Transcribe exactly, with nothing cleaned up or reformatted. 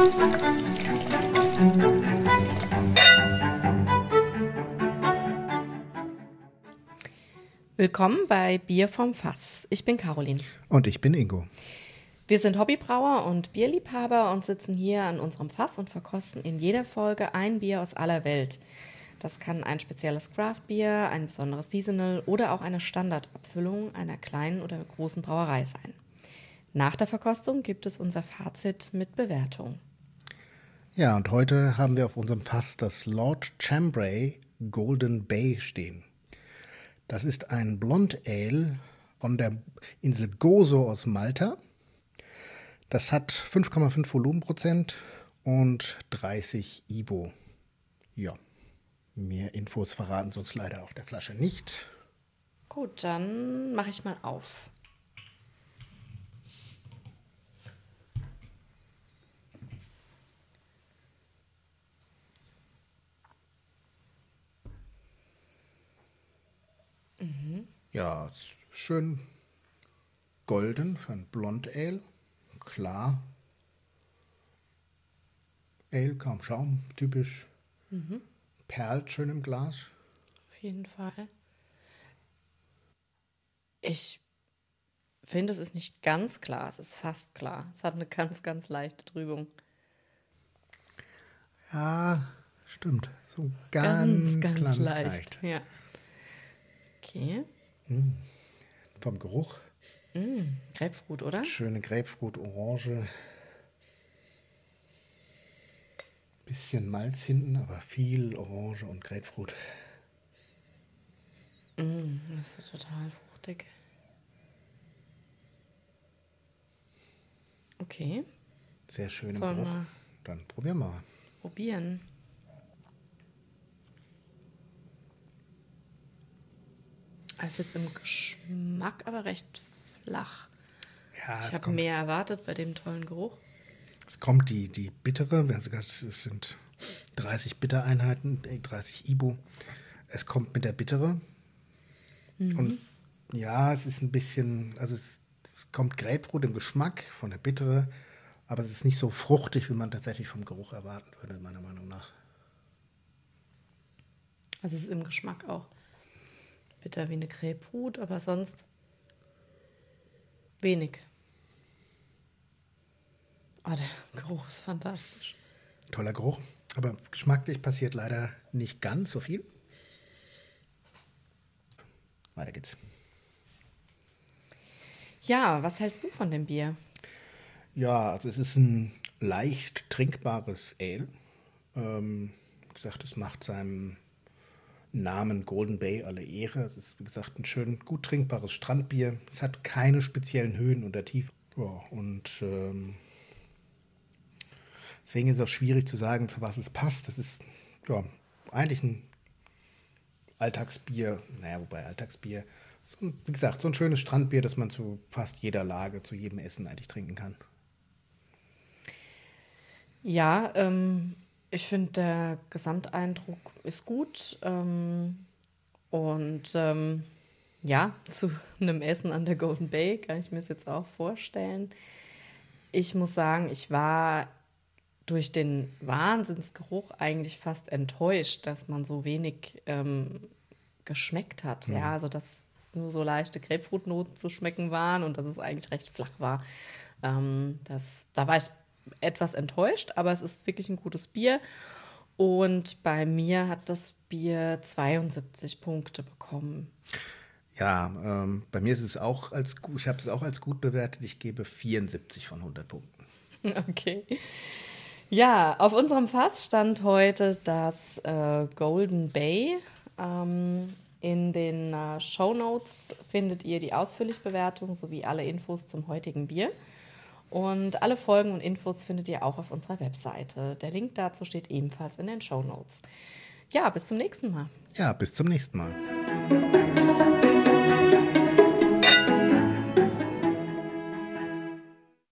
Willkommen bei Bier vom Fass. Ich bin Caroline. Und ich bin Ingo. Wir sind Hobbybrauer und Bierliebhaber und sitzen hier an unserem Fass und verkosten in jeder Folge ein Bier aus aller Welt. Das kann ein spezielles Craft-Bier, ein besonderes Seasonal oder auch eine Standardabfüllung einer kleinen oder großen Brauerei sein. Nach der Verkostung gibt es unser Fazit mit Bewertung. Ja, und heute haben wir auf unserem Fass das Lord Chambray Golden Bay stehen. Das ist ein Blond Ale von der Insel Gozo aus Malta. Das hat fünf Komma fünf Volumenprozent und dreißig I B U. Ja, mehr Infos verraten sie uns leider auf der Flasche nicht. Gut, dann mache ich mal auf. Mhm. Ja, ist schön golden für ein Blond Ale. Klar. Ale, kaum Schaum, typisch. Mhm. Perlt schön im Glas. Auf jeden Fall. Ich finde, es ist nicht ganz klar, es ist fast klar. Es hat eine ganz, ganz leichte Trübung. Ja, stimmt. So ganz, Ganz, ganz, ganz leicht. leicht. Ja. Okay. Mm. Vom Geruch. Mm, Grapefruit, oder? Schöne Grapefruit, Orange. Bisschen Malz hinten, aber viel Orange und Grapefruit. Mm, das ist total fruchtig. Okay. Sehr schön im Sollen Geruch. wir Dann probieren wir mal. probieren? Das ist jetzt im Geschmack aber recht flach. Ja, Ich es habe kommt, mehr erwartet bei dem tollen Geruch. es kommt die, die bittere, es sind dreißig Bittereinheiten, dreißig I B U. Es kommt mit der bittere. Mhm. Und ja, es ist ein bisschen, also es, es kommt Grapefruit im Geschmack von der bittere, aber es ist nicht so fruchtig, wie man tatsächlich vom Geruch erwarten würde, meiner Meinung nach. Also es ist im Geschmack auch bitter wie eine Grapefruit, aber sonst wenig. Oh, der Geruch ist fantastisch. Toller Geruch, aber geschmacklich passiert leider nicht ganz so viel. Weiter geht's. Ja, was hältst du von dem Bier? Ja, also es ist ein leicht trinkbares Ale. Ähm, wie gesagt, es macht seinem Namen Golden Bay alle Ehre. Es ist, wie gesagt, ein schön gut trinkbares Strandbier. Es hat keine speziellen Höhen oder Tiefen. Ja, und ähm, deswegen ist es auch schwierig zu sagen, zu was es passt. Das ist ja eigentlich ein Alltagsbier. Naja, wobei Alltagsbier, so ein, wie gesagt, so ein schönes Strandbier, das man zu fast jeder Lage, zu jedem Essen eigentlich trinken kann. Ja, ähm, ich finde, der Gesamteindruck ist gut. Ähm, und ähm, ja, zu einem Essen an der Golden Bay kann ich mir das jetzt auch vorstellen. Ich muss sagen, ich war durch den Wahnsinnsgeruch eigentlich fast enttäuscht, dass man so wenig ähm, geschmeckt hat. Mhm. Ja, also dass es nur so leichte Grapefruitnoten zu schmecken waren und dass es eigentlich recht flach war. Ähm, das, da war ich etwas enttäuscht, aber es ist wirklich ein gutes Bier. Und bei mir hat das Bier zweiundsiebzig Punkte bekommen. Ja, ähm, bei mir ist es auch als gut, ich habe es auch als gut bewertet. Ich gebe vierundsiebzig von hundert Punkten. Okay. Ja, auf unserem Fass stand heute das äh, Golden Bay. Ähm, in den äh, Shownotes findet ihr die ausführliche Bewertung sowie alle Infos zum heutigen Bier. Und alle Folgen und Infos findet ihr auch auf unserer Webseite. Der Link dazu steht ebenfalls in den Shownotes. Ja, bis zum nächsten Mal. Ja, bis zum nächsten Mal.